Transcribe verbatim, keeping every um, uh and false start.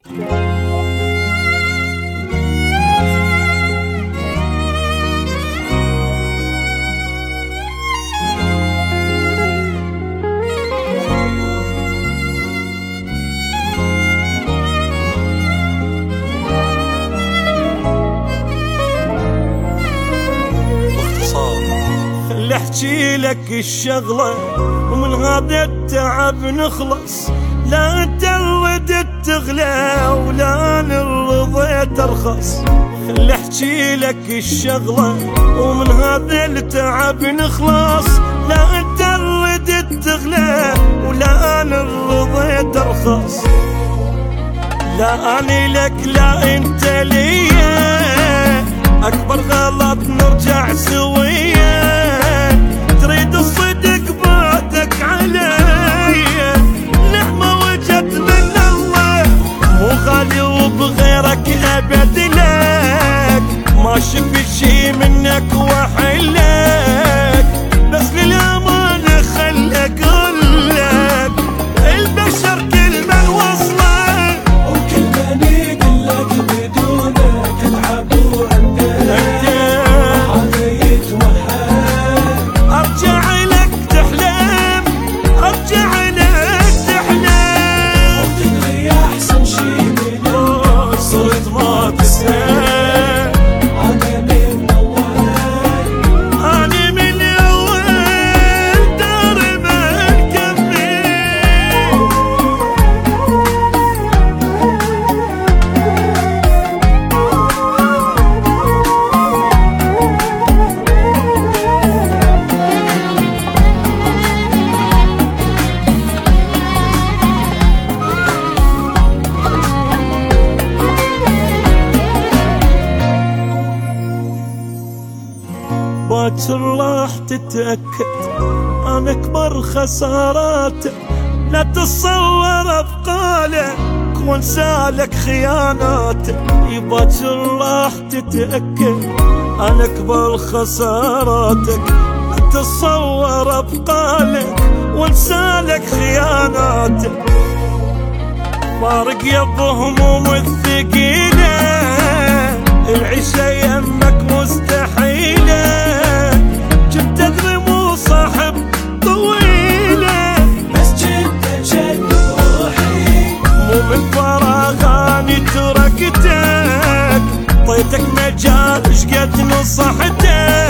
احكي لك الشغلة ومن هذا التعب نخلص، لا ترد تغلى ولا نرضى ترخص. خل احكي لك الشغلة ومن هذا التعب نخلص، لا ترد تغلى ولا نرضى ترخص. لا اني لك لا انت ليا، اكبر غلط نرجع سويا. تريد الصدق بعدك عليا، نعمة وجت من الله مو غالي وبغيرك ابد لك. ما شفت شي منك واحلك، بس للامانة خل اقولك البشر كلمة وصله وكلمة نقلك بدونك العب وانت باكر راح تتأكد عن أكبر خساراتك. لا تتصور أبقالك وانسالك خياناتك. باكر راح تتأكد عن أكبر خساراتك. لا تتصور أبقالك وانسالك خياناتك. فارق يا بهموم الثقيلة، العيشة يمك مستحيلة. جبت ادري مو صاحب طويلة، بس جبت شد روحي مو من فراغ اني تركتك. طيتك مجال شقد نصحتك.